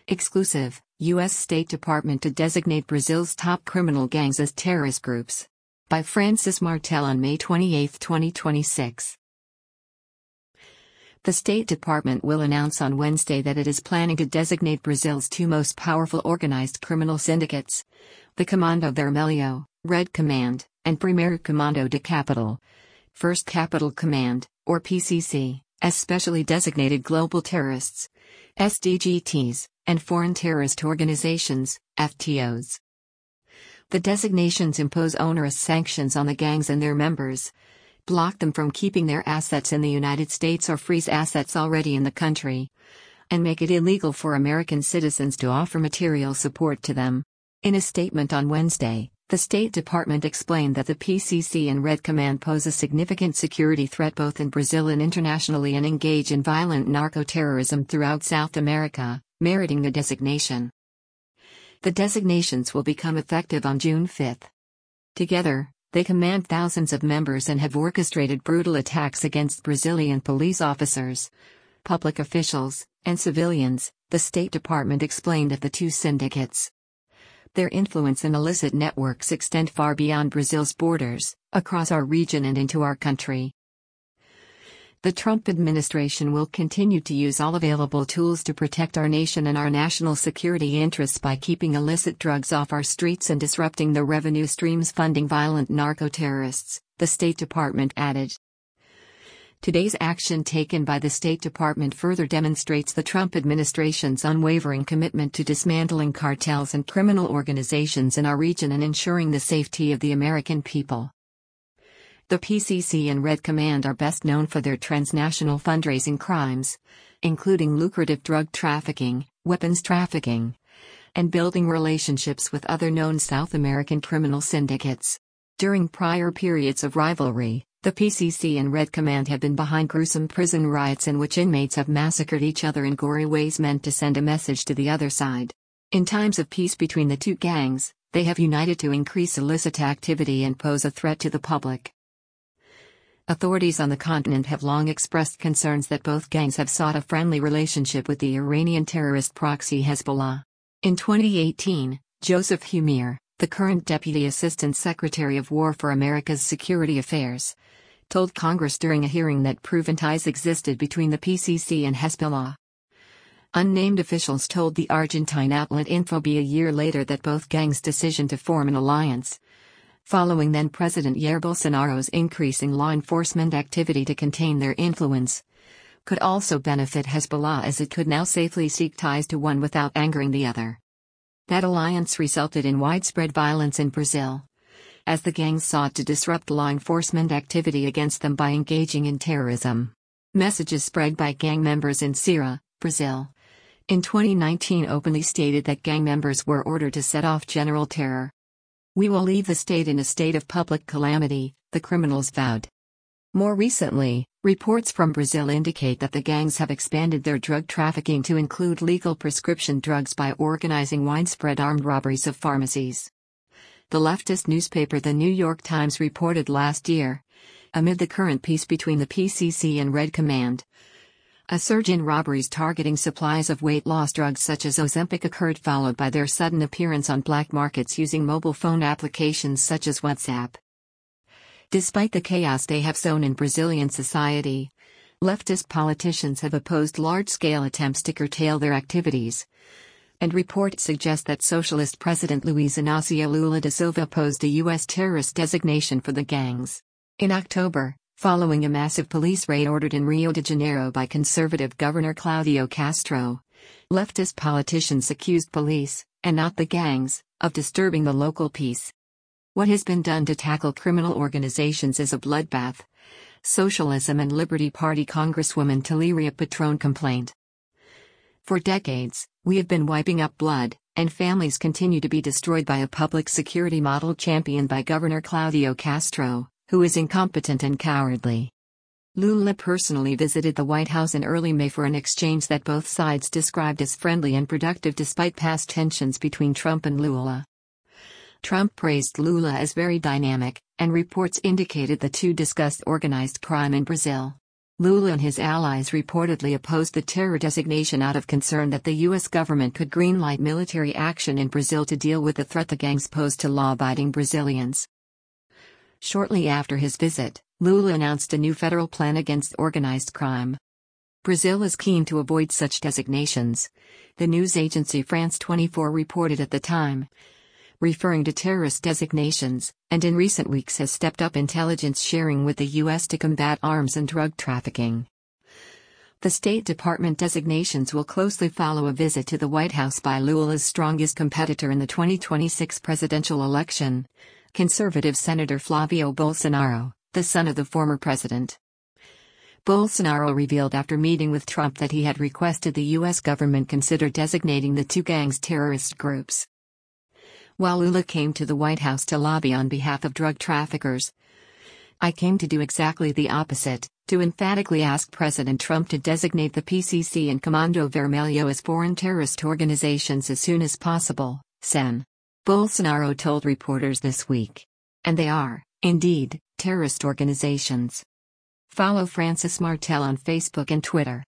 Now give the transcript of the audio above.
Exclusive, U.S. State Department to designate Brazil's top criminal gangs as terrorist groups. By Francis Martel on May 28, 2026. The State Department will announce on Wednesday that it is planning to designate Brazil's two most powerful organized criminal syndicates, the Comando Vermelho, Red Command, and Primeiro Comando de Capital, First Capital Command, or PCC, as specially designated global terrorists, SDGTs, and foreign terrorist organizations, FTOs. The designations impose onerous sanctions on the gangs and their members, block them from keeping their assets in the United States or freeze assets already in the country, and make it illegal for American citizens to offer material support to them. In a statement on Wednesday, the State Department explained that the PCC and Red Command pose a significant security threat both in Brazil and internationally and engage in violent narco-terrorism throughout South America, meriting the designation. The designations will become effective on June 5. Together, they command thousands of members and have orchestrated brutal attacks against Brazilian police officers, public officials, and civilians, the State Department explained of the two syndicates. Their influence and illicit networks extend far beyond Brazil's borders, across our region and into our country. The Trump administration will continue to use all available tools to protect our nation and our national security interests by keeping illicit drugs off our streets and disrupting the revenue streams funding violent narco-terrorists, the State Department added. Today's action taken by the State Department further demonstrates the Trump administration's unwavering commitment to dismantling cartels and criminal organizations in our region and ensuring the safety of the American people. The PCC and Red Command are best known for their transnational fundraising crimes, including lucrative drug trafficking, weapons trafficking, and building relationships with other known South American criminal syndicates. During prior periods of rivalry, the PCC and Red Command have been behind gruesome prison riots in which inmates have massacred each other in gory ways meant to send a message to the other side. In times of peace between the two gangs, they have united to increase illicit activity and pose a threat to the public. Authorities on the continent have long expressed concerns that both gangs have sought a friendly relationship with the Iranian terrorist proxy Hezbollah. In 2018, Joseph Humir, the current Deputy Assistant Secretary of War for America's Security Affairs, told Congress during a hearing that proven ties existed between the PCC and Hezbollah. Unnamed officials told the Argentine outlet Infobee a year later that both gangs' decision to form an alliance, following then-President Jair Bolsonaro's increasing law enforcement activity to contain their influence, could also benefit Hezbollah as it could now safely seek ties to one without angering the other. That alliance resulted in widespread violence in Brazil, as the gangs sought to disrupt law enforcement activity against them by engaging in terrorism. Messages spread by gang members in Ceará, Brazil, in 2019 openly stated that gang members were ordered to set off general terror. "We will leave the state in a state of public calamity," the criminals vowed. More recently, reports from Brazil indicate that the gangs have expanded their drug trafficking to include legal prescription drugs by organizing widespread armed robberies of pharmacies. The leftist newspaper The New York Times reported last year, amid the current peace between the PCC and Red Command, a surge in robberies targeting supplies of weight loss drugs such as Ozempic occurred, followed by their sudden appearance on black markets using mobile phone applications such as WhatsApp. Despite the chaos they have sown in Brazilian society, leftist politicians have opposed large-scale attempts to curtail their activities, and reports suggest that Socialist President Luiz Inácio Lula da Silva opposed a U.S. terrorist designation for the gangs. In October, following a massive police raid ordered in Rio de Janeiro by conservative Governor Claudio Castro, leftist politicians accused police, and not the gangs, of disturbing the local peace. "What has been done to tackle criminal organizations is a bloodbath," Socialism and Liberty Party Congresswoman Teleria Patrone complained. "For decades, we have been wiping up blood, and families continue to be destroyed by a public security model championed by Governor Claudio Castro, who is incompetent and cowardly." Lula personally visited the White House in early May for an exchange that both sides described as friendly and productive despite past tensions between Trump and Lula. Trump praised Lula as very dynamic, and reports indicated the two discussed organized crime in Brazil. Lula and his allies reportedly opposed the terror designation out of concern that the U.S. government could greenlight military action in Brazil to deal with the threat the gangs pose to law-abiding Brazilians. Shortly after his visit, Lula announced a new federal plan against organized crime. Brazil is keen to avoid such designations, the news agency France 24 reported at the time, referring to terrorist designations, and in recent weeks has stepped up intelligence sharing with the U.S. to combat arms and drug trafficking. The State Department designations will closely follow a visit to the White House by Lula's strongest competitor in the 2026 presidential election, conservative Senator Flavio Bolsonaro, the son of the former president. Bolsonaro revealed after meeting with Trump that he had requested the U.S. government consider designating the two gangs terrorist groups. While Lula came to the White House to lobby on behalf of drug traffickers, I came to do exactly the opposite, to emphatically ask President Trump to designate the PCC and Comando Vermelho as foreign terrorist organizations as soon as possible, Sen. Bolsonaro told reporters this week. And they are, indeed, terrorist organizations. Follow Francis Martel on Facebook and Twitter.